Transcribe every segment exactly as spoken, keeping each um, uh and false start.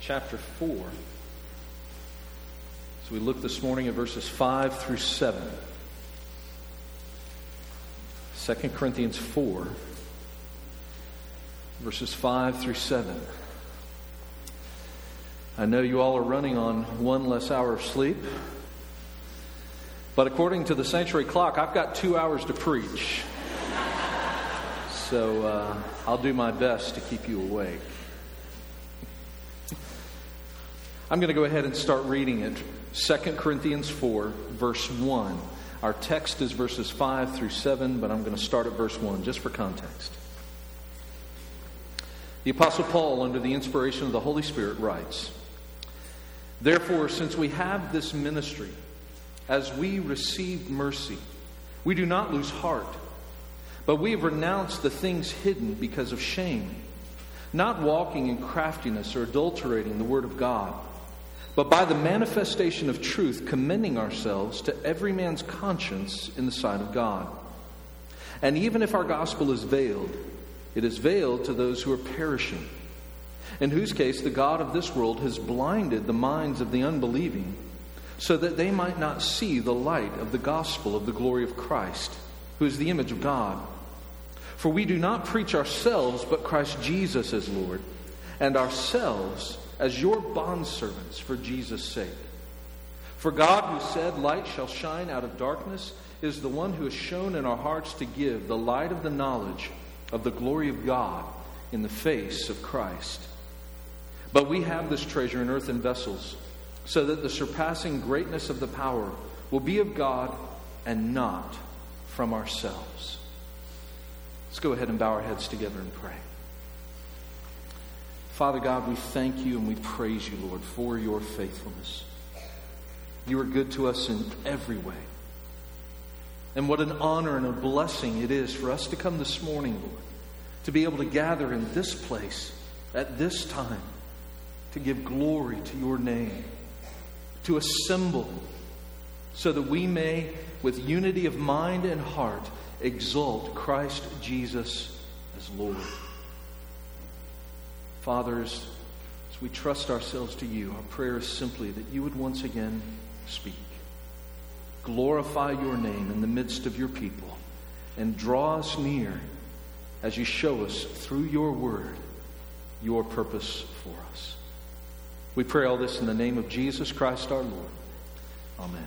chapter four. So we look this morning at verses five through seven. Second Corinthians four, verses five through seven. I know you all are running on one less hour of sleep, but according to the sanctuary clock, I've got two hours to preach. So uh, I'll do my best to keep you awake. I'm going to go ahead and start reading it. Second Corinthians four, verse one. Our text is verses five through seven, but I'm going to start at verse one just for context. The Apostle Paul, under the inspiration of the Holy Spirit, writes, "Therefore, since we have this ministry, as we received mercy, we do not lose heart, but we have renounced the things hidden because of shame, not walking in craftiness or adulterating the word of God, but by the manifestation of truth, commending ourselves to every man's conscience in the sight of God. And even if our gospel is veiled, it is veiled to those who are perishing, in whose case the God of this world has blinded the minds of the unbelieving, so that they might not see the light of the gospel of the glory of Christ, who is the image of God. For we do not preach ourselves, but Christ Jesus as Lord, and ourselves as your bondservants for Jesus' sake. For God, who said, 'Light shall shine out of darkness,' is the one who has shown in our hearts to give the light of the knowledge of the glory of God in the face of Christ. But we have this treasure in earthen vessels, so that the surpassing greatness of the power will be of God and not from ourselves." Let's go ahead and bow our heads together and pray. Father God, we thank you and we praise you, Lord, for your faithfulness. You are good to us in every way. And what an honor and a blessing it is for us to come this morning, Lord, to be able to gather in this place at this time to give glory to your name, to assemble so that we may, with unity of mind and heart, exalt Christ Jesus as Lord. Fathers, as we trust ourselves to you, our prayer is simply that you would once again speak. Glorify your name in the midst of your people and draw us near as you show us through your word your purpose for us. We pray all this in the name of Jesus Christ our Lord. Amen.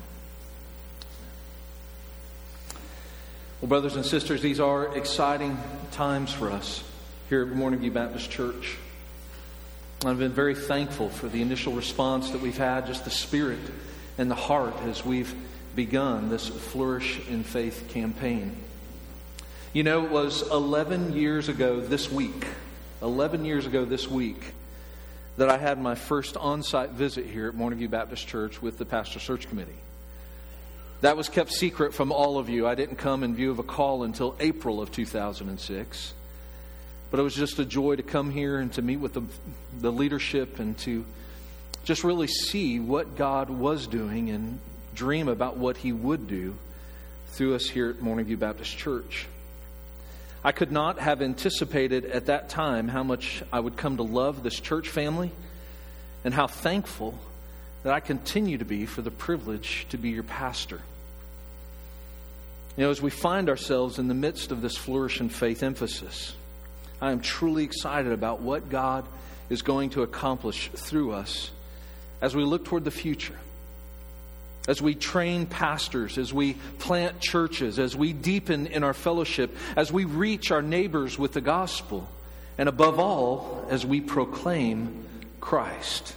Well, brothers and sisters, these are exciting times for us here at Morning View Baptist Church. I've been very thankful for the initial response that we've had, just the spirit and the heart as we've begun this Flourish in Faith campaign. You know, it was eleven years ago this week, eleven years ago this week, that I had my first on-site visit here at Morning View Baptist Church with the Pastor Search Committee. That was kept secret from all of you. I didn't come in view of a call until April of two thousand six. But it was just a joy to come here and to meet with the, the leadership and to just really see what God was doing and dream about what He would do through us here at Morning View Baptist Church. I could not have anticipated at that time how much I would come to love this church family and how thankful that I continue to be for the privilege to be your pastor. You know, as we find ourselves in the midst of this Flourish in Faith emphasis, I am truly excited about what God is going to accomplish through us as we look toward the future. As we train pastors, as we plant churches, as we deepen in our fellowship, as we reach our neighbors with the gospel, and above all, as we proclaim Christ.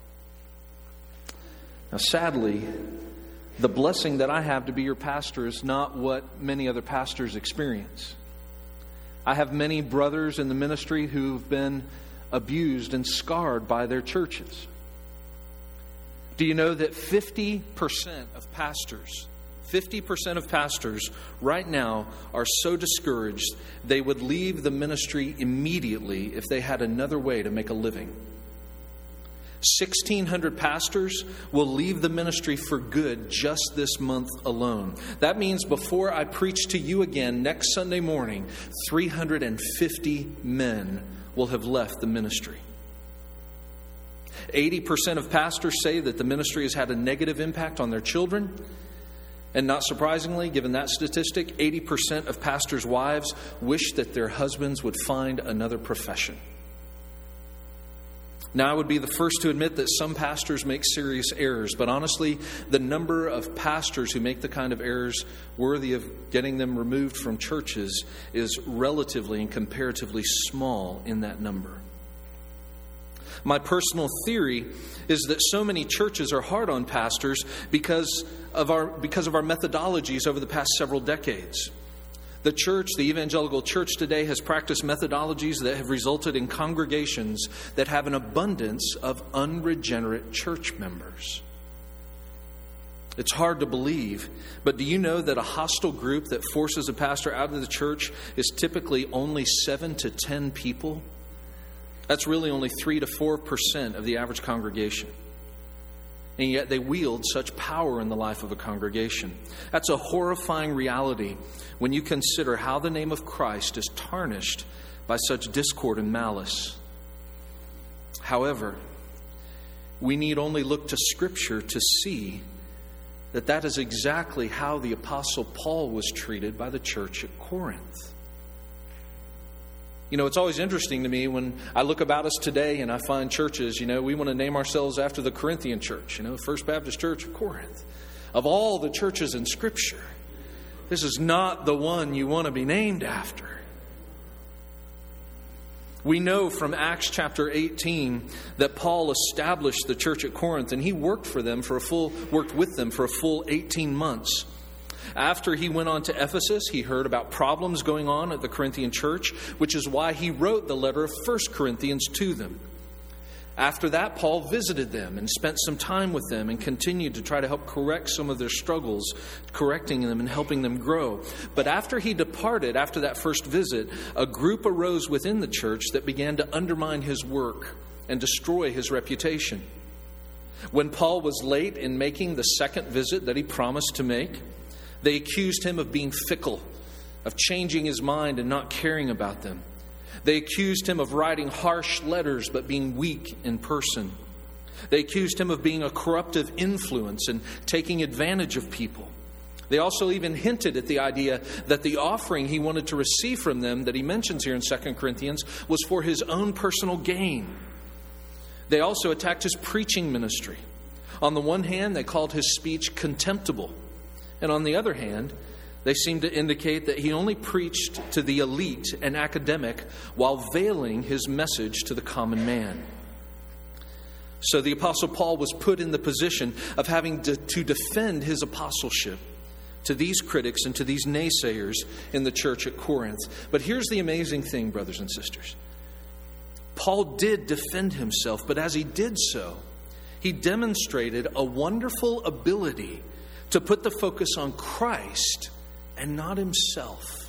Now, sadly, the blessing that I have to be your pastor is not what many other pastors experience. I have many brothers in the ministry who've been abused and scarred by their churches. Do you know that fifty percent of pastors, fifty percent of pastors right now are so discouraged they would leave the ministry immediately if they had another way to make a living? sixteen hundred pastors will leave the ministry for good just this month alone. That means before I preach to you again next Sunday morning, three hundred fifty men will have left the ministry. eighty percent of pastors say that the ministry has had a negative impact on their children. And not surprisingly, given that statistic, eighty percent of pastors' wives wish that their husbands would find another profession. Now, I would be the first to admit that some pastors make serious errors, but honestly, the number of pastors who make the kind of errors worthy of getting them removed from churches is relatively and comparatively small in that number. My personal theory is that so many churches are hard on pastors because of our because of our methodologies over the past several decades. The church, the evangelical church today, has practiced methodologies that have resulted in congregations that have an abundance of unregenerate church members. It's hard to believe, but do you know that a hostile group that forces a pastor out of the church is typically only seven to ten people? That's really only three to four percent of the average congregation. And yet they wield such power in the life of a congregation. That's a horrifying reality when you consider how the name of Christ is tarnished by such discord and malice. However, we need only look to Scripture to see that that is exactly how the Apostle Paul was treated by the church at Corinth. You know, it's always interesting to me when I look about us today and I find churches, you know, we want to name ourselves after the Corinthian church, you know, First Baptist Church of Corinth. Of all the churches in Scripture, this is not the one you want to be named after. We know from Acts chapter eighteen that Paul established the church at Corinth, and he worked for them for a full, worked with them for a full eighteen months. After he went on to Ephesus, he heard about problems going on at the Corinthian church, which is why he wrote the letter of First Corinthians to them. After that, Paul visited them and spent some time with them and continued to try to help correct some of their struggles, correcting them and helping them grow. But after he departed, after that first visit, a group arose within the church that began to undermine his work and destroy his reputation. When Paul was late in making the second visit that he promised to make, they accused him of being fickle, of changing his mind and not caring about them. They accused him of writing harsh letters but being weak in person. They accused him of being a corruptive influence and taking advantage of people. They also even hinted at the idea that the offering he wanted to receive from them that he mentions here in Second Corinthians was for his own personal gain. They also attacked his preaching ministry. On the one hand, they called his speech contemptible. And on the other hand, they seem to indicate that he only preached to the elite and academic while veiling his message to the common man. So the Apostle Paul was put in the position of having to, to defend his apostleship to these critics and to these naysayers in the church at Corinth. But here's the amazing thing, brothers and sisters. Paul did defend himself, but as he did so, he demonstrated a wonderful ability to put the focus on Christ and not himself.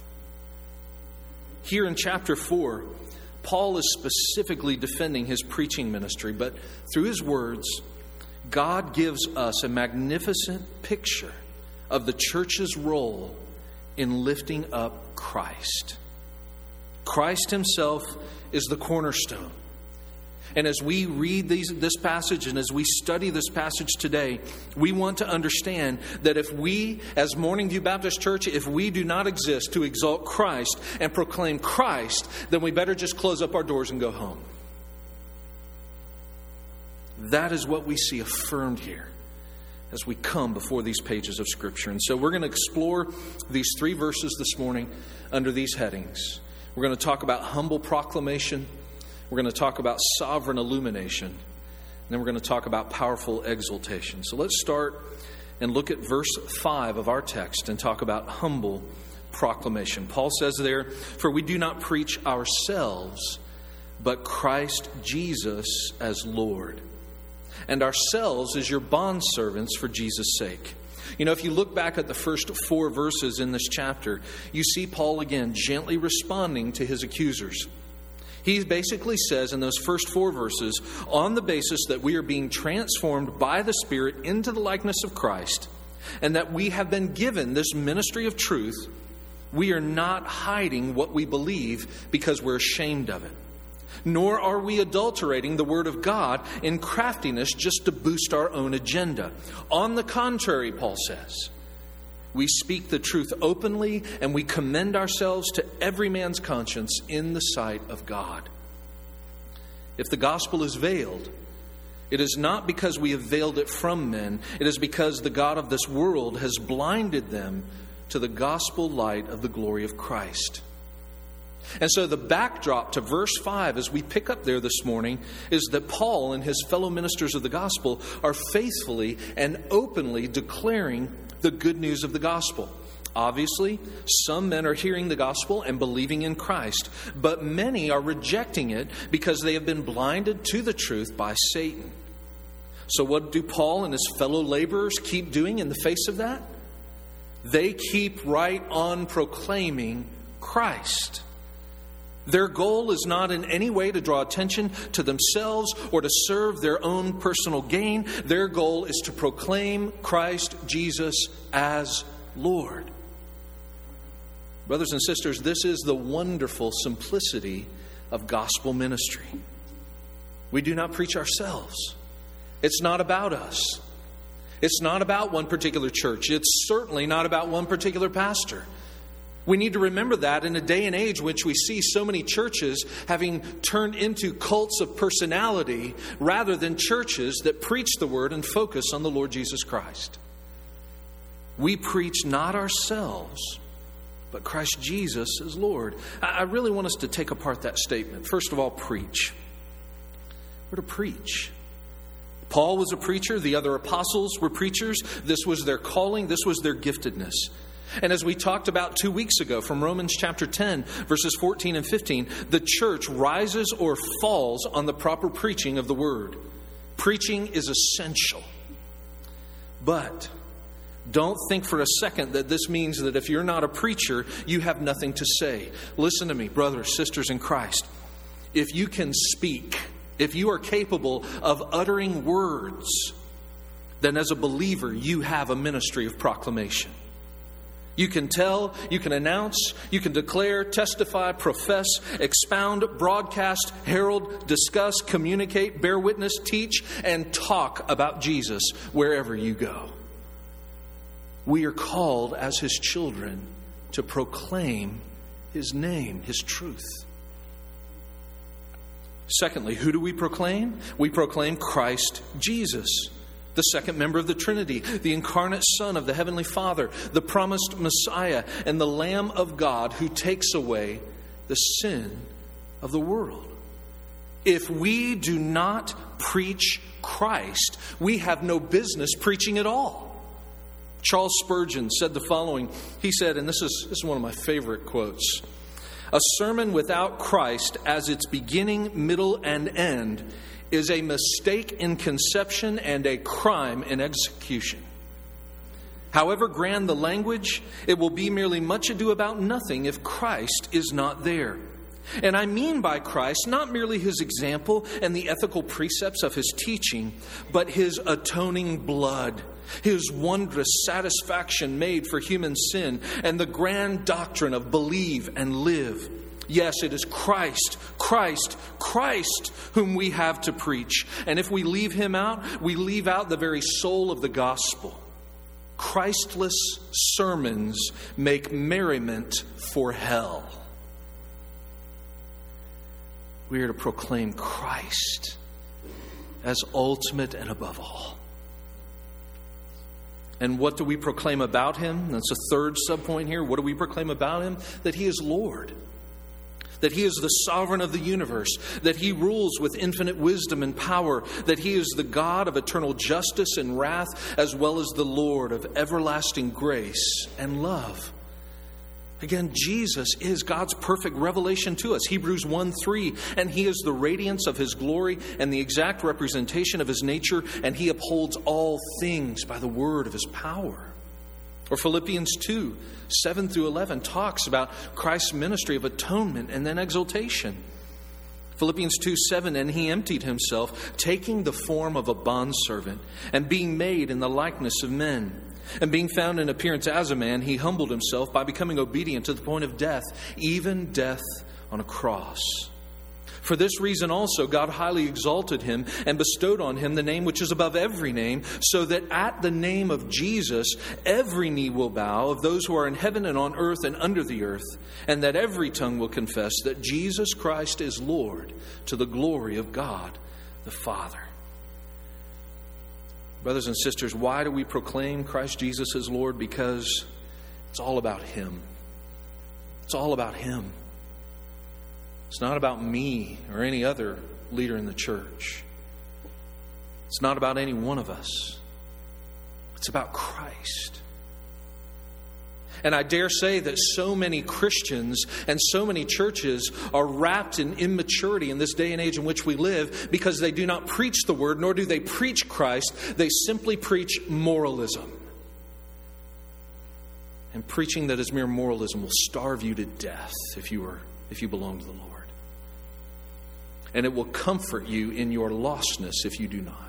Here in chapter four, Paul is specifically defending his preaching ministry, but through his words, God gives us a magnificent picture of the church's role in lifting up Christ. Christ himself is the cornerstone. And as we read these, this passage and as we study this passage today, we want to understand that if we, as Morning View Baptist Church, if we do not exist to exalt Christ and proclaim Christ, then we better just close up our doors and go home. That is what we see affirmed here as we come before these pages of Scripture. And so we're going to explore these three verses this morning under these headings. We're going to talk about humble proclamation. We're going to talk about sovereign illumination. And then we're going to talk about powerful exaltation. So let's start and look at verse five of our text and talk about humble proclamation. Paul says there, "For we do not preach ourselves, but Christ Jesus as Lord, and ourselves as your bondservants for Jesus' sake." You know, if you look back at the first four verses in this chapter, you see Paul again gently responding to his accusers. He basically says in those first four verses, on the basis that we are being transformed by the Spirit into the likeness of Christ, and that we have been given this ministry of truth, we are not hiding what we believe because we're ashamed of it. Nor are we adulterating the Word of God in craftiness just to boost our own agenda. On the contrary, Paul says, we speak the truth openly and we commend ourselves to every man's conscience in the sight of God. If the gospel is veiled, it is not because we have veiled it from men. It is because the God of this world has blinded them to the gospel light of the glory of Christ. And so the backdrop to verse five, as we pick up there this morning, is that Paul and his fellow ministers of the gospel are faithfully and openly declaring the good news of the gospel. Obviously, some men are hearing the gospel and believing in Christ, but many are rejecting it because they have been blinded to the truth by Satan. So what do Paul and his fellow laborers keep doing in the face of that? They keep right on proclaiming Christ. Their goal is not in any way to draw attention to themselves or to serve their own personal gain. Their goal is to proclaim Christ Jesus as Lord. Brothers and sisters, this is the wonderful simplicity of gospel ministry. We do not preach ourselves. It's not about us. It's not about one particular church. It's certainly not about one particular pastor. We need to remember that in a day and age in which we see so many churches having turned into cults of personality rather than churches that preach the word and focus on the Lord Jesus Christ. We preach not ourselves, but Christ Jesus as Lord. I really want us to take apart that statement. First of all, preach. We're to preach. Paul was a preacher. The other apostles were preachers. This was their calling. This was their giftedness. And as we talked about two weeks ago from Romans chapter ten, verses fourteen and fifteen, the church rises or falls on the proper preaching of the word. Preaching is essential. But don't think for a second that this means that if you're not a preacher, you have nothing to say. Listen to me, brothers, sisters in Christ. If you can speak, if you are capable of uttering words, then as a believer, you have a ministry of proclamation. You can tell, you can announce, you can declare, testify, profess, expound, broadcast, herald, discuss, communicate, bear witness, teach, and talk about Jesus wherever you go. We are called as His children to proclaim His name, His truth. Secondly, who do we proclaim? We proclaim Christ Jesus, the second member of the Trinity, the incarnate Son of the Heavenly Father, the promised Messiah, and the Lamb of God who takes away the sin of the world. If we do not preach Christ, we have no business preaching at all. Charles Spurgeon said the following. He said, and this is, this is one of my favorite quotes, "A sermon without Christ as its beginning, middle, and end is a mistake in conception and a crime in execution. However grand the language, it will be merely much ado about nothing if Christ is not there. And I mean by Christ not merely His example and the ethical precepts of His teaching, but His atoning blood, His wondrous satisfaction made for human sin, and the grand doctrine of believe and live. Yes, it is Christ, Christ, Christ whom we have to preach. And if we leave Him out, we leave out the very soul of the gospel. Christless sermons make merriment for hell." We are to proclaim Christ as ultimate and above all. And what do we proclaim about Him? That's a third subpoint here. What do we proclaim about Him? That He is Lord. That He is the sovereign of the universe, that He rules with infinite wisdom and power, that He is the God of eternal justice and wrath, as well as the Lord of everlasting grace and love. Again, Jesus is God's perfect revelation to us. Hebrews one three, and He is the radiance of His glory and the exact representation of His nature, and He upholds all things by the word of His power. Or Philippians two, seven through eleven talks about Christ's ministry of atonement and then exaltation. Philippians two seven, and He emptied Himself, taking the form of a bondservant, and being made in the likeness of men. And being found in appearance as a man, He humbled Himself by becoming obedient to the point of death, even death on a cross. For this reason also God highly exalted him and bestowed on him the name which is above every name, so that at the name of Jesus every knee will bow, of those who are in heaven and on earth and under the earth, and that every tongue will confess that Jesus Christ is Lord, to the glory of God the Father. Brothers and sisters, why do we proclaim Christ Jesus as Lord? Because it's all about Him. It's all about Him. It's not about me or any other leader in the church. It's not about any one of us. It's about Christ. And I dare say that so many Christians and so many churches are wrapped in immaturity in this day and age in which we live, because they do not preach the Word, nor do they preach Christ. They simply preach moralism. And preaching that is mere moralism will starve you to death if you are, if you belong to the Lord. And it will comfort you in your lostness if you do not.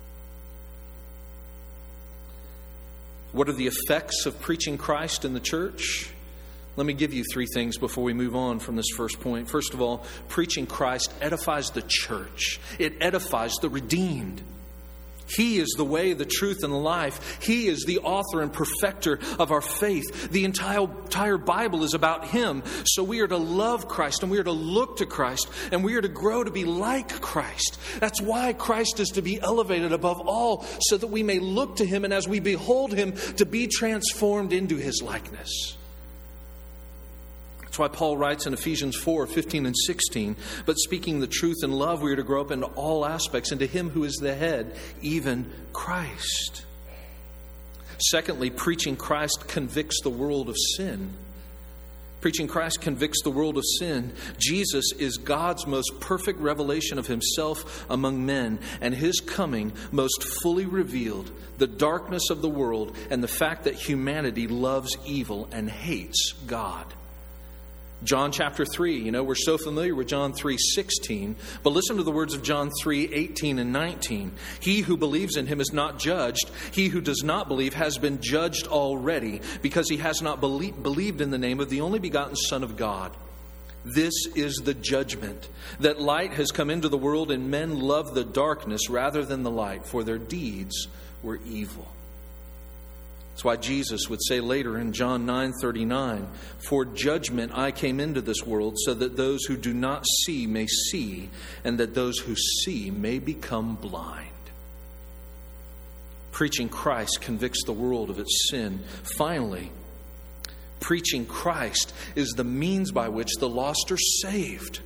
What are the effects of preaching Christ in the church? Let me give you three things before we move on from this first point. First of all, preaching Christ edifies the church. It edifies the redeemed. He is the way, the truth, and the life. He is the author and perfecter of our faith. The entire, entire Bible is about Him. So we are to love Christ, and we are to look to Christ, and we are to grow to be like Christ. That's why Christ is to be elevated above all, so that we may look to Him, and as we behold Him, to be transformed into His likeness. That's why Paul writes in Ephesians four, fifteen and sixteen, but speaking the truth in love, we are to grow up into all aspects, into Him who is the head, even Christ. Secondly, preaching Christ convicts the world of sin. Preaching Christ convicts the world of sin. Jesus is God's most perfect revelation of Himself among men, and His coming most fully revealed the darkness of the world and the fact that humanity loves evil and hates God. John chapter three, you know, we're so familiar with John three sixteen, but listen to the words of John three eighteen and nineteen. He who believes in Him is not judged. He who does not believe has been judged already, because he has not belie- believed in the name of the only begotten Son of God. This is the judgment, that light has come into the world, and men love the darkness rather than the light, for their deeds were evil. That's why Jesus would say later in John nine thirty-nine, for judgment I came into this world, so that those who do not see may see, and that those who see may become blind. Preaching Christ convicts the world of its sin. Finally, preaching Christ is the means by which the lost are saved.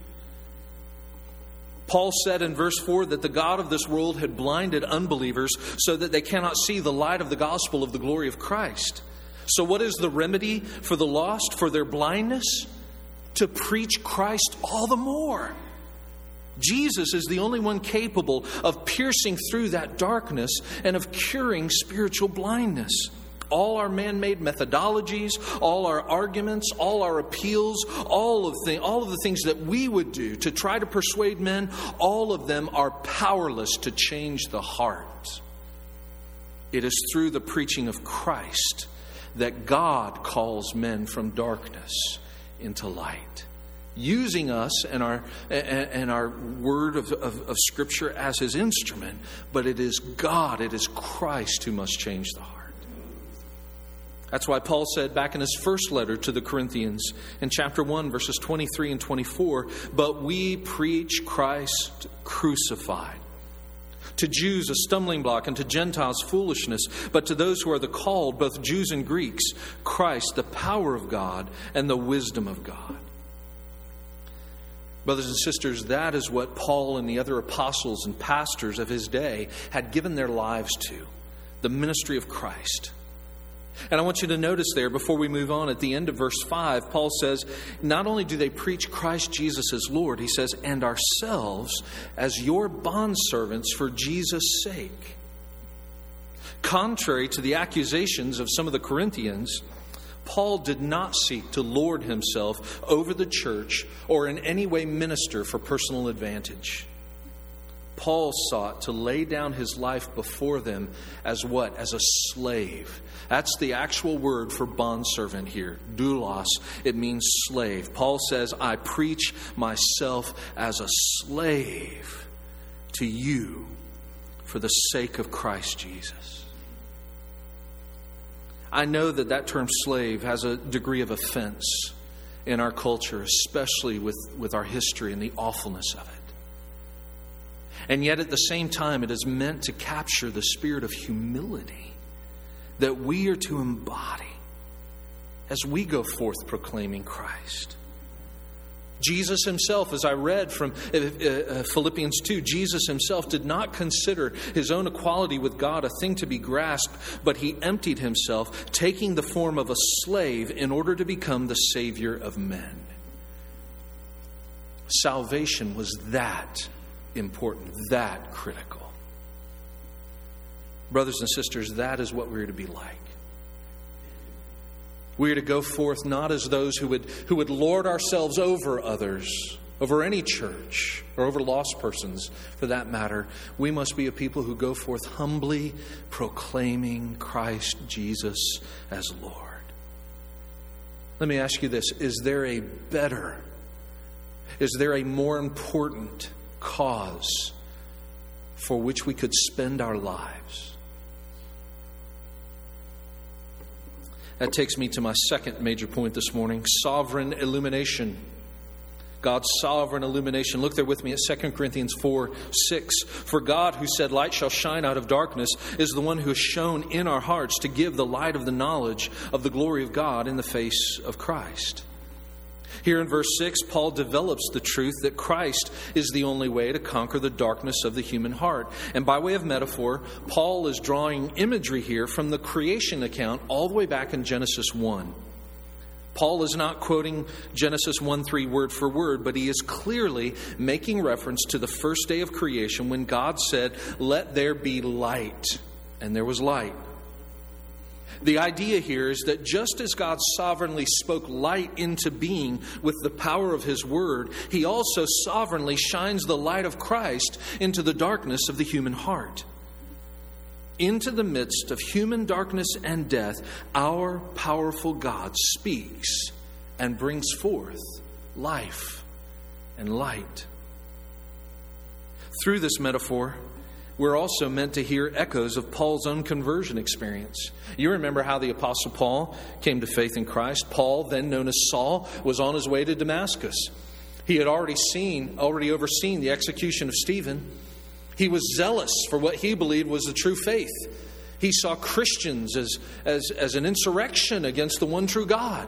Paul said in verse four that the God of this world had blinded unbelievers so that they cannot see the light of the gospel of the glory of Christ. So what is the remedy for the lost, for their blindness? To preach Christ all the more. Jesus is the only one capable of piercing through that darkness and of curing spiritual blindness. All our man-made methodologies, all our arguments, all our appeals, all of the, all of the things that we would do to try to persuade men, all of them are powerless to change the heart. It is through the preaching of Christ that God calls men from darkness into light, using us and our and our word of, of, of Scripture as His instrument. But it is God, it is Christ who must change the heart. That's why Paul said back in his first letter to the Corinthians in chapter one, verses twenty-three and twenty-four, but we preach Christ crucified. To Jews a stumbling block, and to Gentiles foolishness, but to those who are the called, both Jews and Greeks, Christ, the power of God and the wisdom of God. Brothers and sisters, that is what Paul and the other apostles and pastors of his day had given their lives to, the ministry of Christ. And I want you to notice there, before we move on, at the end of verse five, Paul says, not only do they preach Christ Jesus as Lord, he says, and ourselves as your bondservants for Jesus' sake. Contrary to the accusations of some of the Corinthians, Paul did not seek to lord himself over the church or in any way minister for personal advantage. Paul sought to lay down his life before them as what? As a slave. That's the actual word for bondservant here. Doulos. It means slave. Paul says, I preach myself as a slave to you for the sake of Christ Jesus. I know that that term slave has a degree of offense in our culture, especially with, with our history and the awfulness of it. And yet at the same time, it is meant to capture the spirit of humility that we are to embody as we go forth proclaiming Christ. Jesus himself, as I read from Philippians two, Jesus himself did not consider his own equality with God a thing to be grasped, but he emptied himself, taking the form of a slave in order to become the Savior of men. Salvation was that important, that critical. Brothers and sisters, that is what we're to be like. We are to go forth not as those who would who would lord ourselves over others, over any church, or over lost persons for that matter. We must be a people who go forth humbly proclaiming Christ Jesus as Lord. Let me ask you this. Is there a better, is there a more important cause for which we could spend our lives? That takes me to my second major point this morning, sovereign illumination. God's sovereign illumination. Look there with me at Second Corinthians four six. For God, who said, light shall shine out of darkness, is the one who has shone in our hearts to give the light of the knowledge of the glory of God in the face of Christ. Here in verse six, Paul develops the truth that Christ is the only way to conquer the darkness of the human heart. And by way of metaphor, Paul is drawing imagery here from the creation account all the way back in Genesis one. Paul is not quoting Genesis one three word for word, but he is clearly making reference to the first day of creation when God said, let there be light. And there was light. The idea here is that just as God sovereignly spoke light into being with the power of His Word, He also sovereignly shines the light of Christ into the darkness of the human heart. Into the midst of human darkness and death, our powerful God speaks and brings forth life and light. Through this metaphor, we're also meant to hear echoes of Paul's own conversion experience. You remember how the Apostle Paul came to faith in Christ. Paul, then known as Saul, was on his way to Damascus. He had already seen, already overseen the execution of Stephen. He was zealous for what he believed was the true faith. He saw Christians as, as, as an insurrection against the one true God.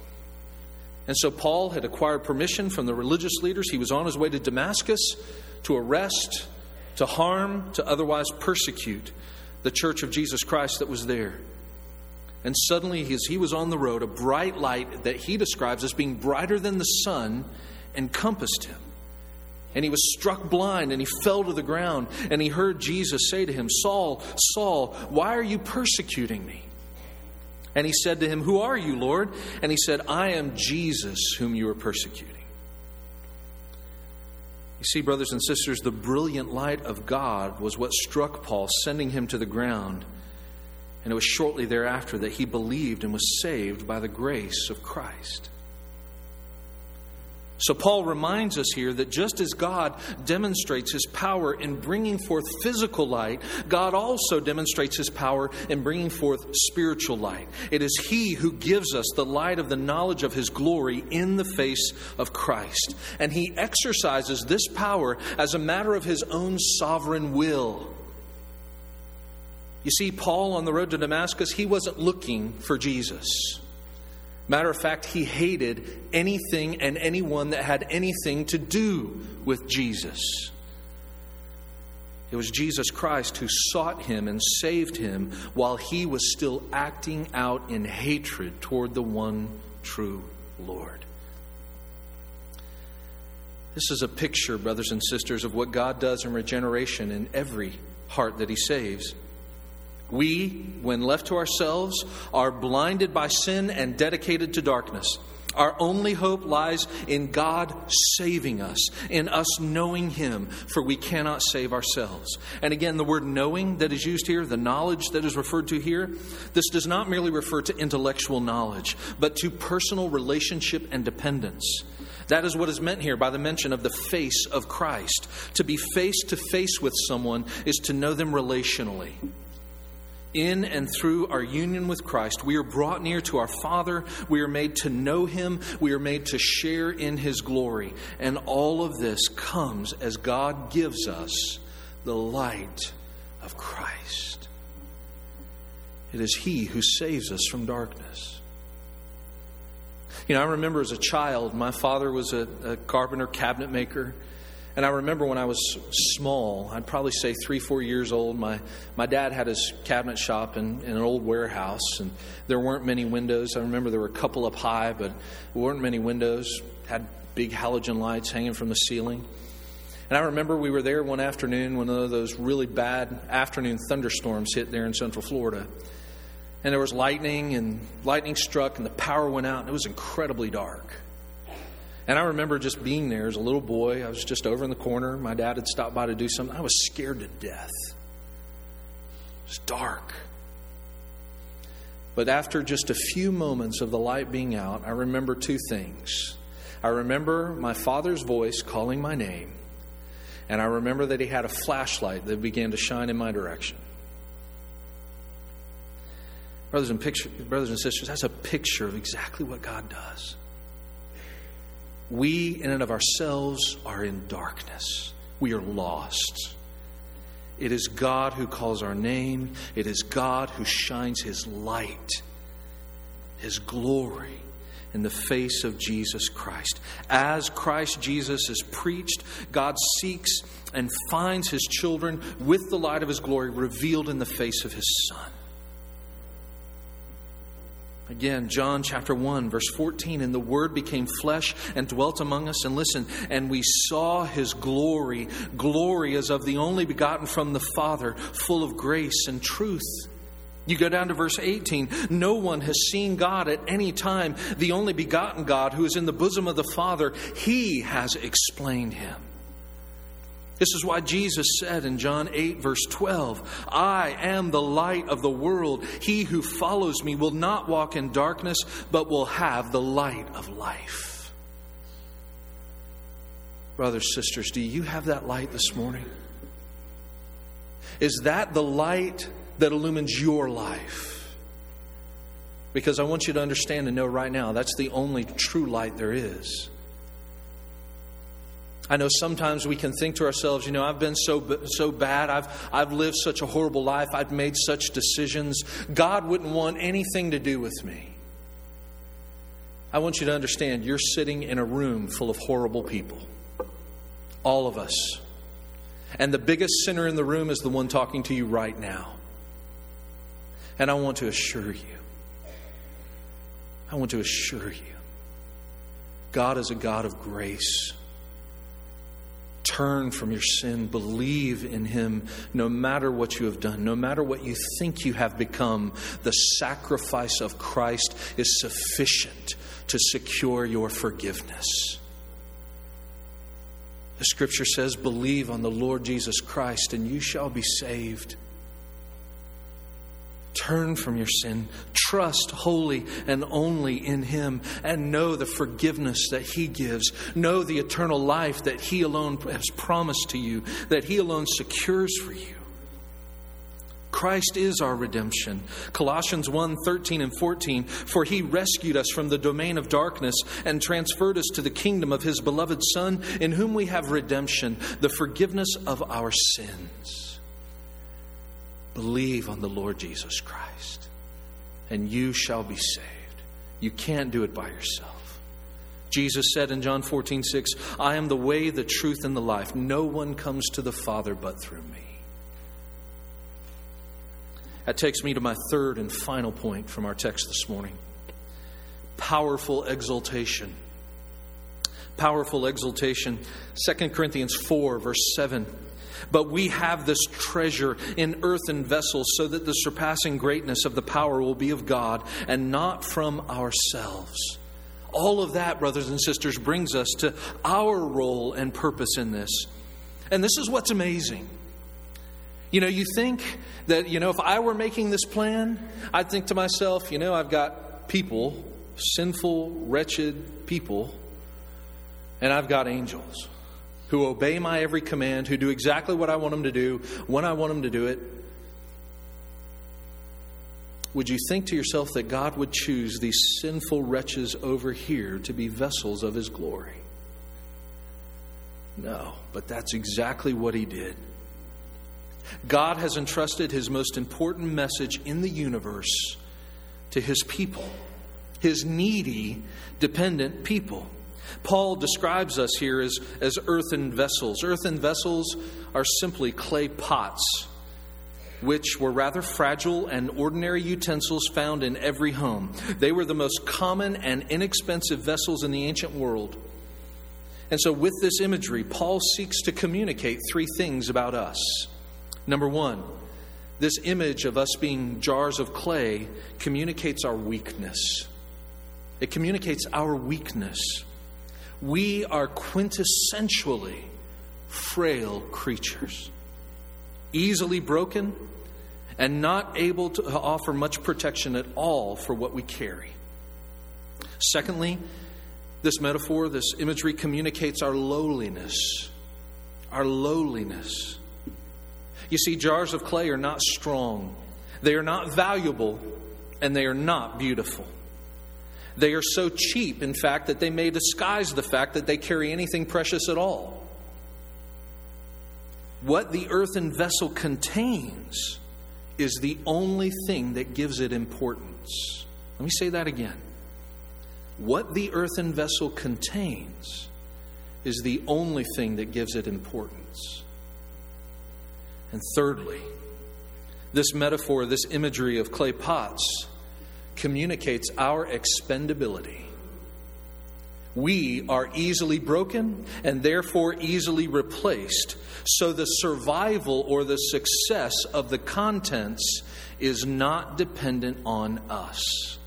And so Paul had acquired permission from the religious leaders. He was on his way to Damascus to arrest, to harm, to otherwise persecute the church of Jesus Christ that was there. And suddenly, as he was on the road, a bright light that he describes as being brighter than the sun encompassed him. And he was struck blind and he fell to the ground. And he heard Jesus say to him, Saul, Saul, why are you persecuting me? And he said to him, who are you, Lord? And he said, I am Jesus whom you are persecuting. You see, brothers and sisters, the brilliant light of God was what struck Paul, sending him to the ground. And it was shortly thereafter that he believed and was saved by the grace of Christ. So Paul reminds us here that just as God demonstrates His power in bringing forth physical light, God also demonstrates His power in bringing forth spiritual light. It is He who gives us the light of the knowledge of His glory in the face of Christ. And He exercises this power as a matter of His own sovereign will. You see, Paul on the road to Damascus, he wasn't looking for Jesus. Matter of fact, he hated anything and anyone that had anything to do with Jesus. It was Jesus Christ who sought him and saved him while he was still acting out in hatred toward the one true Lord. This is a picture, brothers and sisters, of what God does in regeneration in every heart that He saves. We, when left to ourselves, are blinded by sin and dedicated to darkness. Our only hope lies in God saving us, in us knowing Him, for we cannot save ourselves. And again, the word knowing that is used here, the knowledge that is referred to here, this does not merely refer to intellectual knowledge, but to personal relationship and dependence. That is what is meant here by the mention of the face of Christ. To be face to face with someone is to know them relationally. In and through our union with Christ, we are brought near to our Father. We are made to know Him. We are made to share in His glory. And all of this comes as God gives us the light of Christ. It is He who saves us from darkness. You know, I remember as a child, my father was a, a carpenter, cabinet maker. And I remember when I was small, I'd probably say three, four years old, my, my dad had his cabinet shop in, in an old warehouse. And there weren't many windows. I remember there were a couple up high, but there weren't many windows. Had big halogen lights hanging from the ceiling. And I remember we were there one afternoon when one of those really bad afternoon thunderstorms hit there in Central Florida. And there was lightning, and lightning struck, and the power went out, and it was incredibly dark. And I remember just being there as a little boy. I was just over in the corner. My dad had stopped by to do something. I was scared to death. It was dark. But after just a few moments of the light being out, I remember two things. I remember my father's voice calling my name, and I remember that he had a flashlight that began to shine in my direction. Brothers and, picture, brothers and sisters, that's a picture of exactly what God does. We, in and of ourselves, are in darkness. We are lost. It is God who calls our name. It is God who shines His light, His glory, in the face of Jesus Christ. As Christ Jesus is preached, God seeks and finds His children with the light of His glory revealed in the face of His Son. Again, John chapter one, verse fourteen, and the Word became flesh and dwelt among us. And listen, and we saw His glory, glory as of the only begotten from the Father, full of grace and truth. You go down to verse eighteen. No one has seen God at any time. The only begotten God who is in the bosom of the Father, He has explained Him. This is why Jesus said in John eight, verse twelve, I am the light of the world. He who follows me will not walk in darkness, but will have the light of life. Brothers, sisters, do you have that light this morning? Is that the light that illumines your life? Because I want you to understand and know right now, that's the only true light there is. I know sometimes we can think to ourselves, you know, I've been so so bad. I've I've lived such a horrible life. I've made such decisions. God wouldn't want anything to do with me. I want you to understand, you're sitting in a room full of horrible people. All of us. And the biggest sinner in the room is the one talking to you right now. And I want to assure you, I want to assure you, God is a God of grace. Turn from your sin. Believe in Him no matter what you have done, no matter what you think you have become. The sacrifice of Christ is sufficient to secure your forgiveness. The Scripture says, believe on the Lord Jesus Christ and you shall be saved. Turn from your sin. Trust wholly and only in Him. And know the forgiveness that He gives. Know the eternal life that He alone has promised to you. That He alone secures for you. Christ is our redemption. Colossians one, thirteen and fourteen. For He rescued us from the domain of darkness and transferred us to the kingdom of His beloved Son, in whom we have redemption, the forgiveness of our sins. Believe on the Lord Jesus Christ, and you shall be saved. You can't do it by yourself. Jesus said in John fourteen six, I am the way, the truth, and the life. No one comes to the Father but through me. That takes me to my third and final point from our text this morning. Powerful exaltation. Powerful exaltation. Second Corinthians four, verse seven. But we have this treasure in earthen vessels, so that the surpassing greatness of the power will be of God and not from ourselves. All of that, brothers and sisters, brings us to our role and purpose in this. And this is what's amazing. You know, you think that, you know, if I were making this plan, I'd think to myself, you know, I've got people, sinful, wretched people, and I've got angels who obey my every command, who do exactly what I want them to do, when I want them to do it. Would you think to yourself that God would choose these sinful wretches over here to be vessels of His glory? No, but that's exactly what He did. God has entrusted His most important message in the universe to His people, His needy, dependent people. Paul describes us here as, as earthen vessels. Earthen vessels are simply clay pots, which were rather fragile and ordinary utensils found in every home. They were the most common and inexpensive vessels in the ancient world. And so with this imagery, Paul seeks to communicate three things about us. Number one, this image of us being jars of clay communicates our weakness. It communicates our weakness. We are quintessentially frail creatures, easily broken and not able to offer much protection at all for what we carry. Secondly, this metaphor, this imagery communicates our lowliness. Our lowliness. You see, jars of clay are not strong. They are not valuable, and they are not beautiful. They are so cheap, in fact, that they may disguise the fact that they carry anything precious at all. What the earthen vessel contains is the only thing that gives it importance. Let me say that again. What the earthen vessel contains is the only thing that gives it importance. And thirdly, this metaphor, this imagery of clay pots communicates our expendability. We are easily broken and therefore easily replaced. So the survival or the success of the contents is not dependent on us.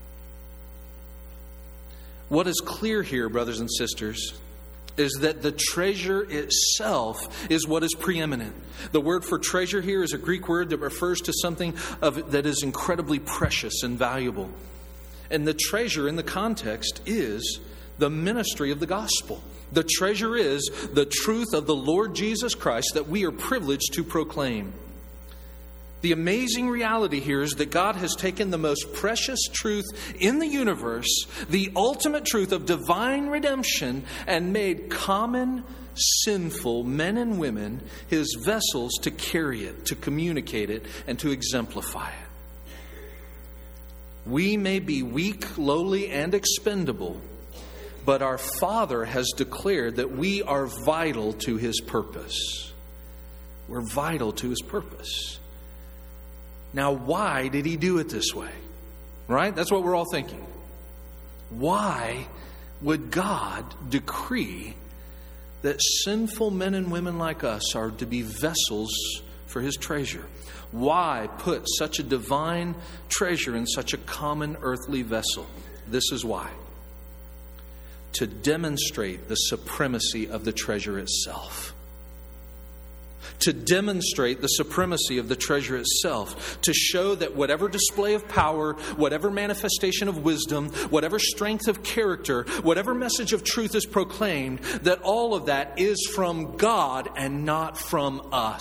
What is clear here, brothers and sisters, is that the treasure itself is what is preeminent. The word for treasure here is a Greek word that refers to something of that is incredibly precious and valuable. And the treasure in the context is the ministry of the gospel. The treasure is the truth of the Lord Jesus Christ that we are privileged to proclaim. The amazing reality here is that God has taken the most precious truth in the universe, the ultimate truth of divine redemption, and made common, sinful men and women His vessels to carry it, to communicate it, and to exemplify it. We may be weak, lowly, and expendable, but our Father has declared that we are vital to His purpose. We're vital to His purpose. Now, why did He do it this way? Right? That's what we're all thinking. Why would God decree that sinful men and women like us are to be vessels for His treasure? Why put such a divine treasure in such a common earthly vessel? This is why. To demonstrate the supremacy of the treasure itself. To demonstrate the supremacy of the treasure itself. To show that whatever display of power, whatever manifestation of wisdom, whatever strength of character, whatever message of truth is proclaimed, that all of that is from God and not from us.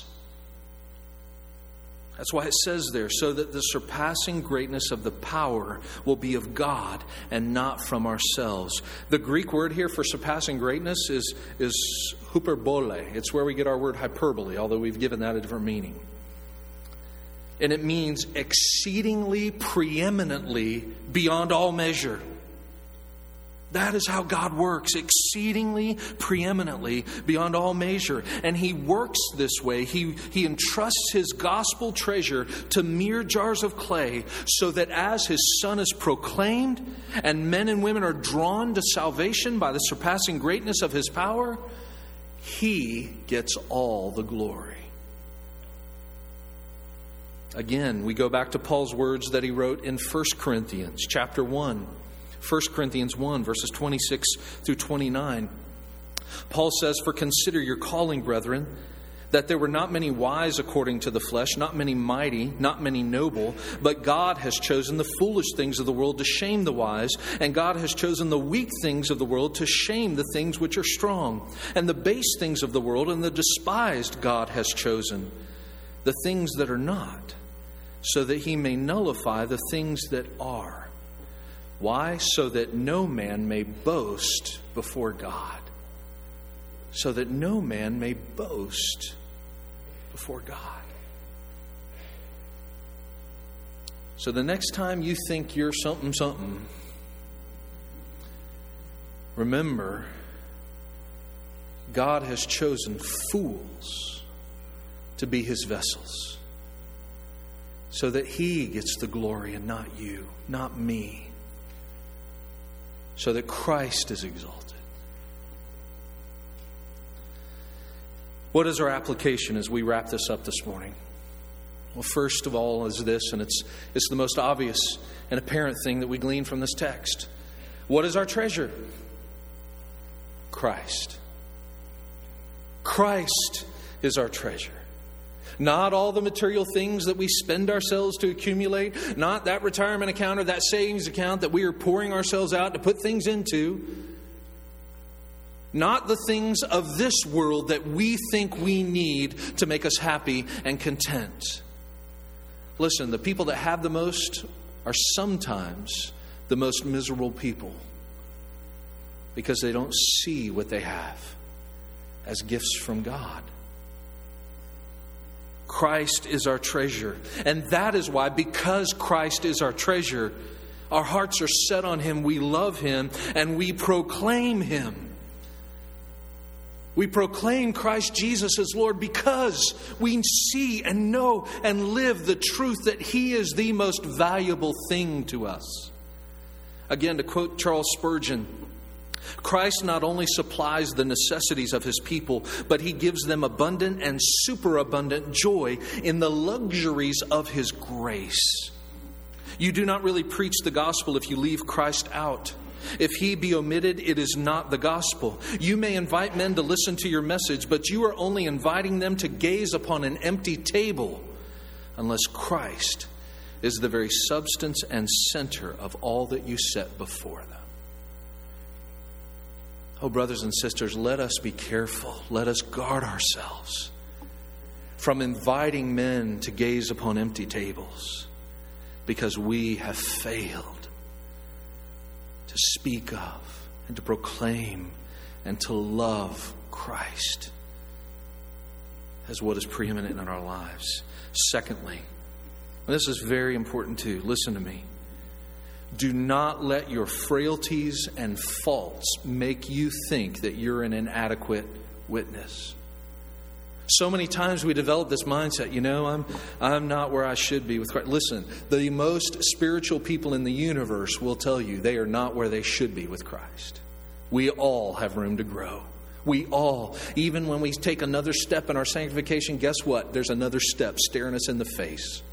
That's why it says there, so that the surpassing greatness of the power will be of God and not from ourselves. The Greek word here for surpassing greatness is, is hyperbole. It's where we get our word hyperbole, although we've given that a different meaning. And it means exceedingly, preeminently, beyond all measure. That is how God works, exceedingly, preeminently, beyond all measure. And He works this way. He, he entrusts His gospel treasure to mere jars of clay so that as His Son is proclaimed and men and women are drawn to salvation by the surpassing greatness of His power, He gets all the glory. Again, we go back to Paul's words that he wrote in First Corinthians chapter one. First Corinthians one, verses twenty-six through twenty-nine. Paul says, "For consider your calling, brethren, that there were not many wise according to the flesh, not many mighty, not many noble, but God has chosen the foolish things of the world to shame the wise, and God has chosen the weak things of the world to shame the things which are strong. And the base things of the world and the despised God has chosen, the things that are not, so that he may nullify the things that are." Why? So that no man may boast before God. So that no man may boast before God. So the next time you think you're something, something, remember, God has chosen fools to be his vessels, so that he gets the glory and not you, not me. So that Christ is exalted. What is our application as we wrap this up this morning? Well, first of all is this, and it's, it's the most obvious and apparent thing that we glean from this text. What is our treasure? Christ. Christ is our treasure. Not all the material things that we spend ourselves to accumulate, not that retirement account or that savings account that we are pouring ourselves out to put things into. Not the things of this world that we think we need to make us happy and content. Listen, the people that have the most are sometimes the most miserable people, because they don't see what they have as gifts from God. Christ is our treasure. And that is why, because Christ is our treasure, our hearts are set on him, we love him, and we proclaim him. We proclaim Christ Jesus as Lord because we see and know and live the truth that he is the most valuable thing to us. Again, to quote Charles Spurgeon, Christ not only supplies the necessities of his people, but he gives them abundant and superabundant joy in the luxuries of his grace. You do not really preach the gospel if you leave Christ out. If he be omitted, it is not the gospel. You may invite men to listen to your message, but you are only inviting them to gaze upon an empty table unless Christ is the very substance and center of all that you set before them. Oh, brothers and sisters, let us be careful. Let us guard ourselves from inviting men to gaze upon empty tables, because we have failed to speak of and to proclaim and to love Christ as what is preeminent in our lives. Secondly, and this is very important too, listen to me. Do not let your frailties and faults make you think that you're an inadequate witness. So many times we develop this mindset, you know, I'm I'm not where I should be with Christ. Listen, the most spiritual people in the universe will tell you they are not where they should be with Christ. We all have room to grow. We all, even when we take another step in our sanctification, guess what? There's another step staring us in the face.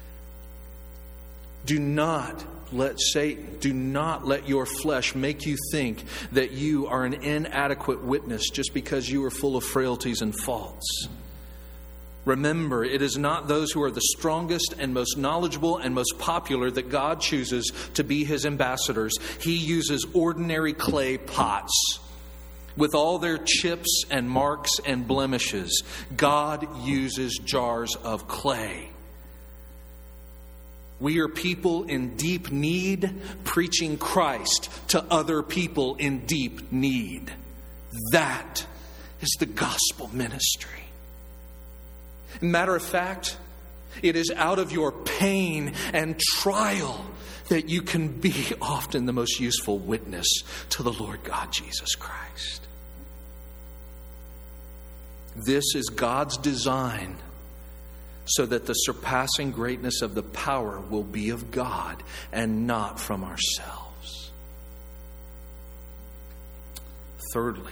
Do not let Satan, do not let your flesh make you think that you are an inadequate witness just because you are full of frailties and faults. Remember, it is not those who are the strongest and most knowledgeable and most popular that God chooses to be his ambassadors. He uses ordinary clay pots with all their chips and marks and blemishes. God uses jars of clay. We are people in deep need, preaching Christ to other people in deep need. That is the gospel ministry. Matter of fact, it is out of your pain and trial that you can be often the most useful witness to the Lord God Jesus Christ. This is God's design, so that the surpassing greatness of the power will be of God and not from ourselves. Thirdly,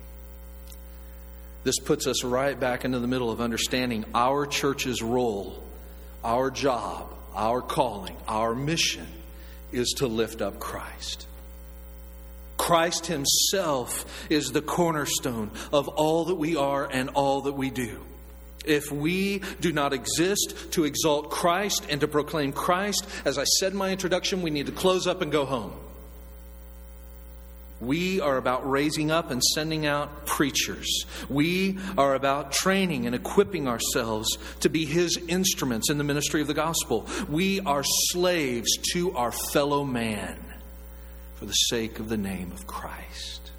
this puts us right back into the middle of understanding our church's role, our job, our calling, our mission is to lift up Christ. Christ Himself is the cornerstone of all that we are and all that we do. If we do not exist to exalt Christ and to proclaim Christ, as I said in my introduction, we need to close up and go home. We are about raising up and sending out preachers. We are about training and equipping ourselves to be His instruments in the ministry of the gospel. We are slaves to our fellow man for the sake of the name of Christ.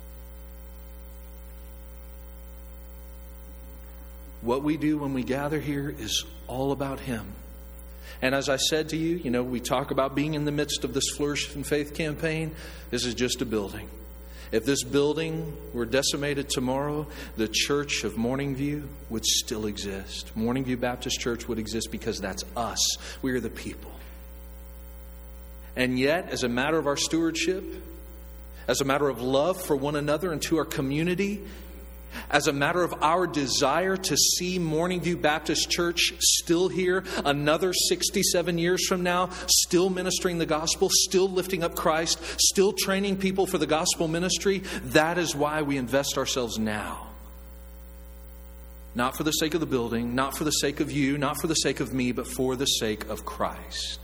What we do when we gather here is all about Him. And as I said to you, you know, we talk about being in the midst of this Flourish in Faith campaign. This is just a building. If this building were decimated tomorrow, the church of Morning View would still exist. Morning View Baptist Church would exist because that's us. We are the people. And yet, as a matter of our stewardship, as a matter of love for one another and to our community, as a matter of our desire to see Morning View Baptist Church still here another sixty-seven years from now, still ministering the gospel, still lifting up Christ, still training people for the gospel ministry, that is why we invest ourselves now. Not for the sake of the building, not for the sake of you, not for the sake of me, but for the sake of Christ.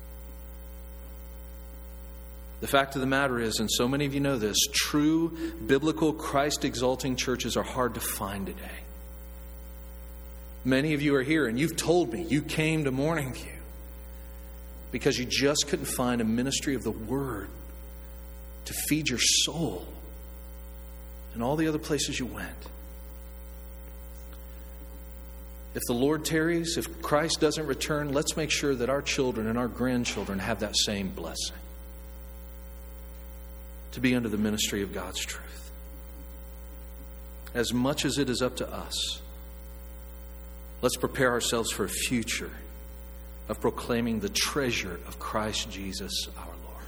The fact of the matter is, and so many of you know this, true biblical Christ-exalting churches are hard to find today. Many of you are here and you've told me you came to Morning View because you just couldn't find a ministry of the Word to feed your soul and all the other places you went. If the Lord tarries, if Christ doesn't return, let's make sure that our children and our grandchildren have that same blessing. To be under the ministry of God's truth. As much as it is up to us, let's prepare ourselves for a future of proclaiming the treasure of Christ Jesus our Lord.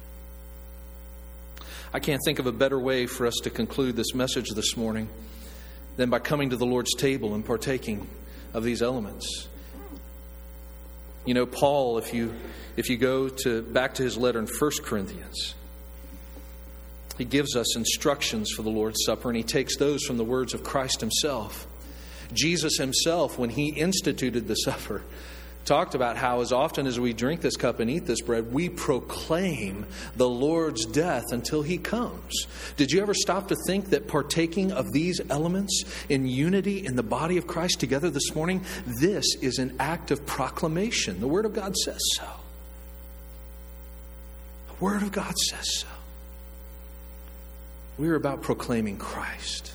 I can't think of a better way for us to conclude this message this morning than by coming to the Lord's table and partaking of these elements. You know, Paul, if you if you go to back to his letter in First Corinthians, he gives us instructions for the Lord's Supper, and he takes those from the words of Christ Himself. Jesus Himself, when He instituted the supper, talked about how as often as we drink this cup and eat this bread, we proclaim the Lord's death until He comes. Did you ever stop to think that partaking of these elements in unity in the body of Christ together this morning, this is an act of proclamation? The Word of God says so. The Word of God says so. We're about proclaiming Christ.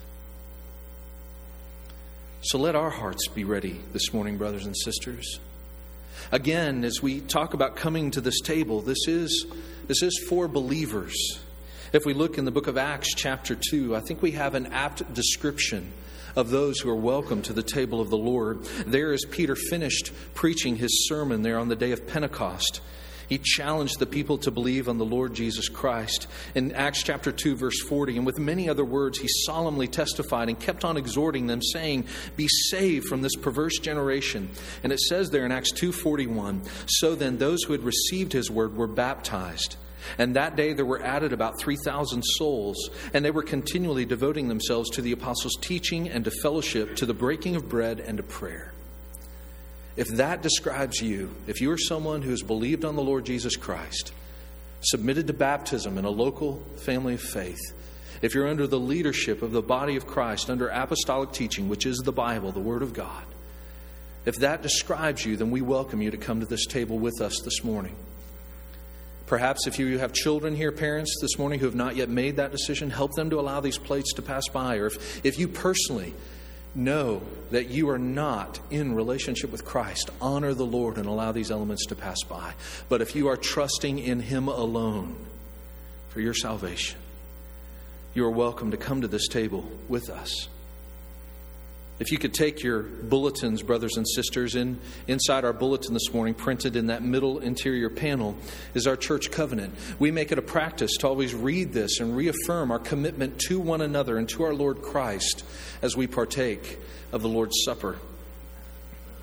So let our hearts be ready this morning, brothers and sisters. Again, as we talk about coming to this table, this is, this is for believers. If we look in the book of Acts chapter two, I think we have an apt description of those who are welcome to the table of the Lord. There, as Peter finished preaching his sermon there on the day of Pentecost, he challenged the people to believe on the Lord Jesus Christ. In Acts chapter two, verse forty, and with many other words, he solemnly testified and kept on exhorting them, saying, "Be saved from this perverse generation." And it says there in Acts two forty-one, "So then those who had received his word were baptized. And that day there were added about three thousand souls, and they were continually devoting themselves to the apostles' teaching and to fellowship, to the breaking of bread and to prayer." If that describes you, if you are someone who has believed on the Lord Jesus Christ, submitted to baptism in a local family of faith, if you're under the leadership of the body of Christ, under apostolic teaching, which is the Bible, the Word of God, if that describes you, then we welcome you to come to this table with us this morning. Perhaps if you have children here, parents, this morning who have not yet made that decision, help them to allow these plates to pass by. Or if, if you personally know that you are not in relationship with Christ, honor the Lord and allow these elements to pass by. But if you are trusting in Him alone for your salvation, you are welcome to come to this table with us. If you could take your bulletins, brothers and sisters, in inside our bulletin this morning, printed in that middle interior panel, is our church covenant. We make it a practice to always read this and reaffirm our commitment to one another and to our Lord Christ as we partake of the Lord's Supper.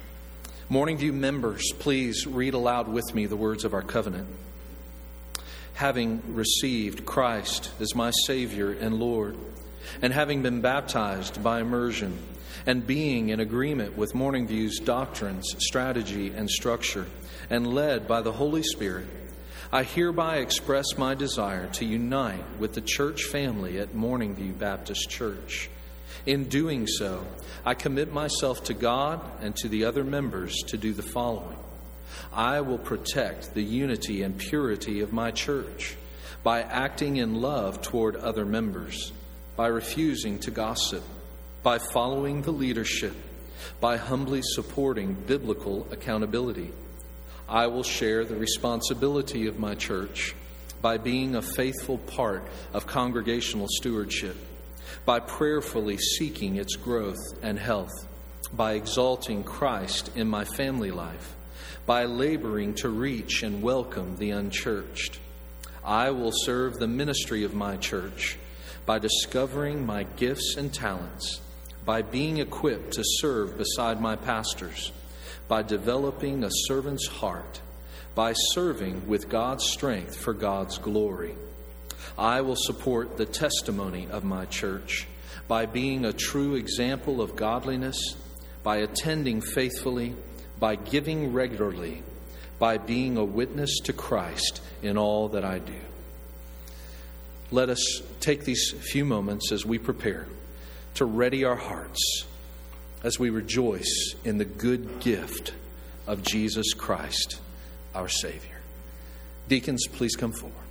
Morning View members, please read aloud with me the words of our covenant. having received Christ as my Savior and Lord, and having been baptized by immersion, and being in agreement with Morning View's doctrines, strategy, and structure, and led by the Holy Spirit, I hereby express my desire to unite with the church family at Morning View Baptist Church. In doing so, I commit myself to God and to the other members to do the following. I will protect the unity and purity of my church by acting in love toward other members, by refusing to gossip, by following the leadership, by humbly supporting biblical accountability. I will share the responsibility of my church by being a faithful part of congregational stewardship, by prayerfully seeking its growth and health, by exalting Christ in my family life, by laboring to reach and welcome the unchurched. I will serve the ministry of my church by discovering my gifts and talents, by being equipped to serve beside my pastors, by developing a servant's heart, by serving with God's strength for God's glory. I will support the testimony of my church by being a true example of godliness, by attending faithfully, by giving regularly, by being a witness to Christ in all that I do. Let us take these few moments as we prepare to ready our hearts as we rejoice in the good gift of Jesus Christ, our Savior. Deacons, please come forward.